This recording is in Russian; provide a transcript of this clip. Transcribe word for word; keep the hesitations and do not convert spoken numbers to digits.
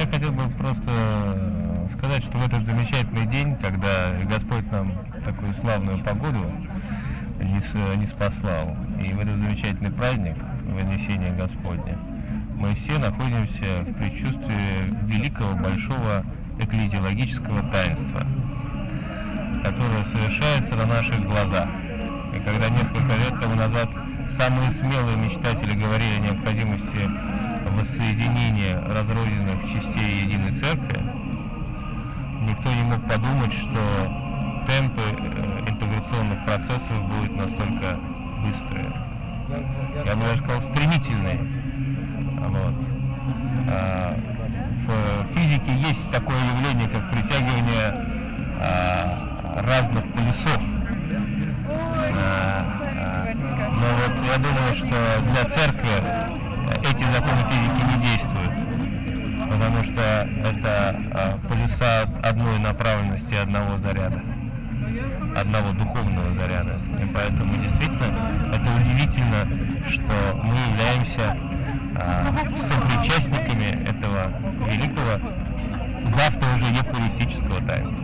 хотел бы просто сказать, что в этот замечательный день, когда Господь нам такую славную погоду не спаслал, и в этот замечательный праздник, Вознесения Господня, мы все находимся в предчувствии великого, большого экклезиологического таинства, которое совершается на наших глазах. И когда несколько лет тому назад самые смелые мечтатели говорили о необходимости воссоединения разрозненных частей единой церкви, никто не мог подумать, что темпы интеграционных процессов будут настолько быстрые. Я бы даже сказал, стремительные. Вот. А, в физике есть такое явление, как притягивание а, разных полюсов. А, а, но вот я думаю, что для церкви эти законы физики не действуют, потому что это а, полюса одной направленности, одного заряда, одного духовного заряда. И поэтому действительно это удивительно, что мы являемся а, сопричастниками этого великого, завтра уже евхаристического таинства.